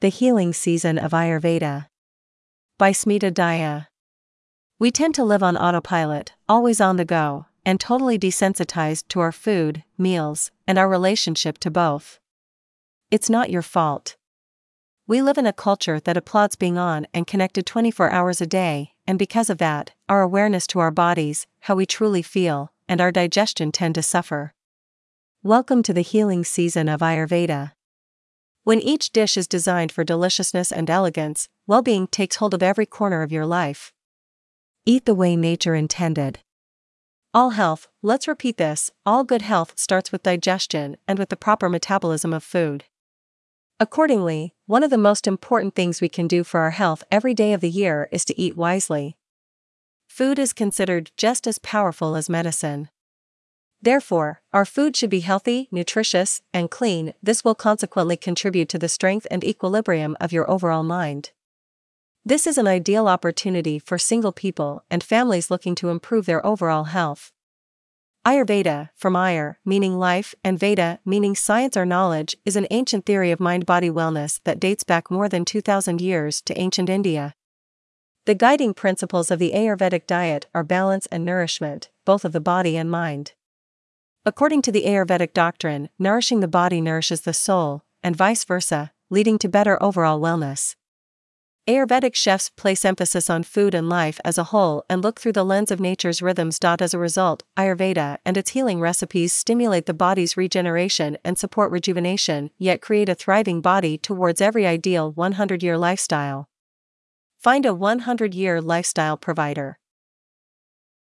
The Healing Season of Ayurveda. By Smita Daya. We tend to live on autopilot, always on the go, and totally desensitized to our food, meals, and our relationship to both. It's not your fault. We live in a culture that applauds being on and connected 24 hours a day, and because of that, our awareness to our bodies, how we truly feel, and our digestion tend to suffer. Welcome to the healing season of Ayurveda. When each dish is designed for deliciousness and elegance, well-being takes hold of every corner of your life. Eat the way nature intended. All health, let's repeat this, all good health starts with digestion and with the proper metabolism of food. Accordingly, one of the most important things we can do for our health every day of the year is to eat wisely. Food is considered just as powerful as medicine. Therefore, our food should be healthy, nutritious, and clean. This will consequently contribute to the strength and equilibrium of your overall mind. This is an ideal opportunity for single people and families looking to improve their overall health. Ayurveda, from Ayur, meaning life, and Veda, meaning science or knowledge, is an ancient theory of mind-body wellness that dates back more than 2,000 years to ancient India. The guiding principles of the Ayurvedic diet are balance and nourishment, both of the body and mind. According to the Ayurvedic doctrine, nourishing the body nourishes the soul, and vice versa, leading to better overall wellness. Ayurvedic chefs place emphasis on food and life as a whole and look through the lens of nature's rhythms. As a result, Ayurveda and its healing recipes stimulate the body's regeneration and support rejuvenation, yet create a thriving body towards every ideal 100-year lifestyle. Find a 100-year lifestyle provider.